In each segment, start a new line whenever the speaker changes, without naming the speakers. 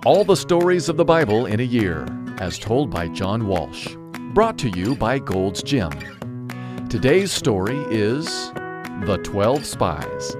All the stories of the Bible in a year, as told by John Walsh. Brought to you by Gold's Gym. Today's story is The 12 Spies.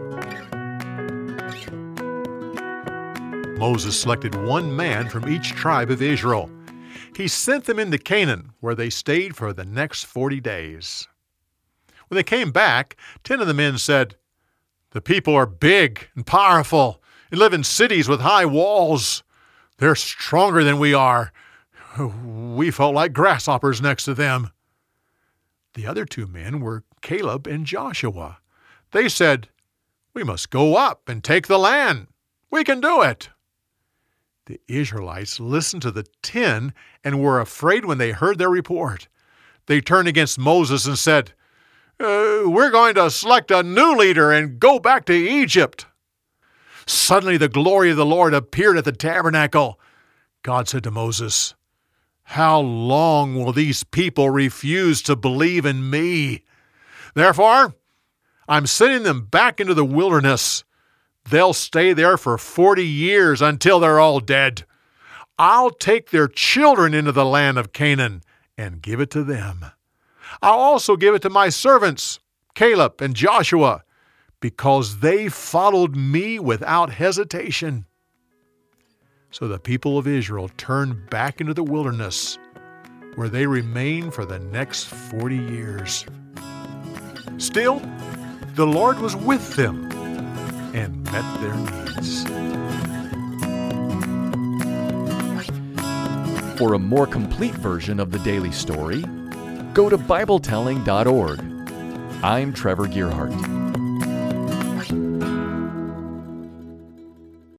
Moses selected one man from each tribe of Israel. He sent them into Canaan, where they stayed for the next 40 days. When they came back, 10 of the men said, "The people are big and powerful and live in cities with high walls. They're stronger than we are. We felt like grasshoppers next to them." The other 2 men were Caleb and Joshua. They said, "We must go up and take the land. We can do it." The Israelites listened to the 10 and were afraid when they heard their report. They turned against Moses and said, "We're going to select a new leader and go back to Egypt." Suddenly the glory of the Lord appeared at the tabernacle. God said to Moses, "How long will these people refuse to believe in me? Therefore, I'm sending them back into the wilderness. They'll stay there for 40 years until they're all dead. I'll take their children into the land of Canaan and give it to them. I'll also give it to my servants, Caleb and Joshua, because they followed me without hesitation." So the people of Israel turned back into the wilderness, where they remained for the next 40 years. Still, the Lord was with them and met their needs.
For a more complete version of the daily story, go to BibleTelling.org. I'm Trevor Gearhart.